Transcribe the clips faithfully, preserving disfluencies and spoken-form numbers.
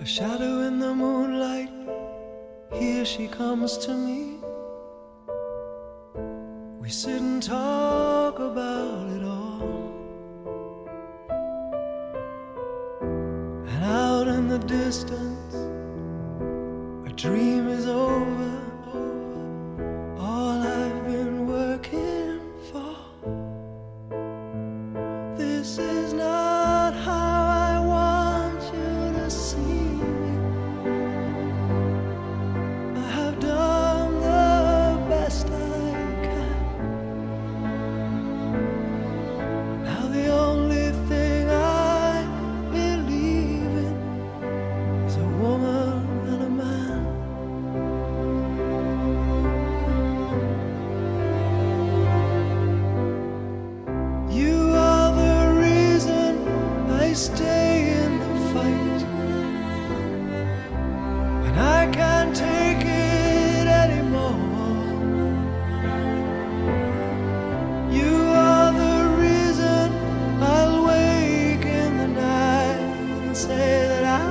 shadow in the moonlight, here she comes to me. We sit and talk about it all, and out in the distance, our dream is over. All I've been working for. This is not how I want you to see me. I have done the best I can. Now the only thing I believe in is a woman and a man. You are the reason I stay in the fight when I can't take it anymore. You are the reason I'll wake in the night and say that I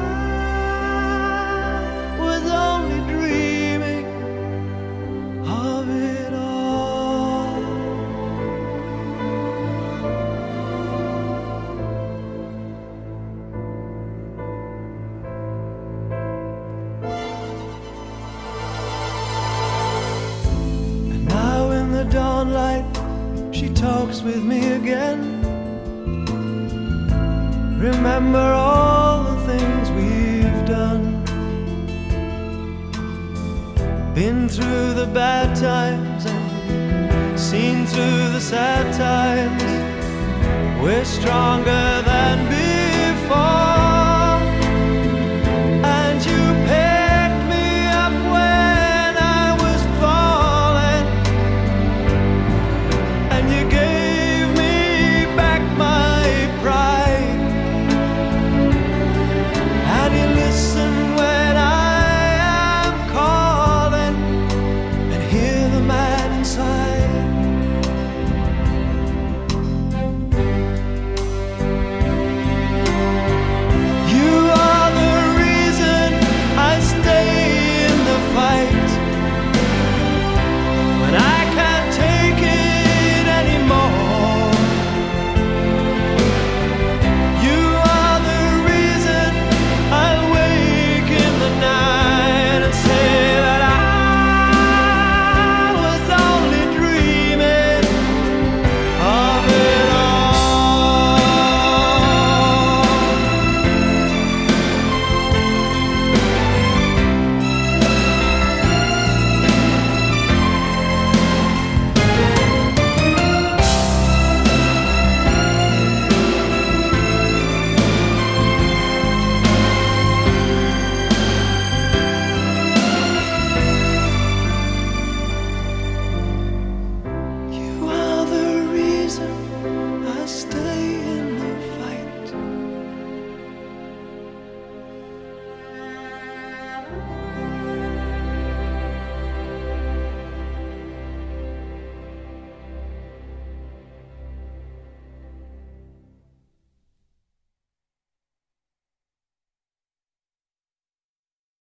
was only dreaming of it all. And now in the dawnlight, she talks with me again. Remember all the things we've done. Been through the bad times and seen through the sad times. We're stronger than before.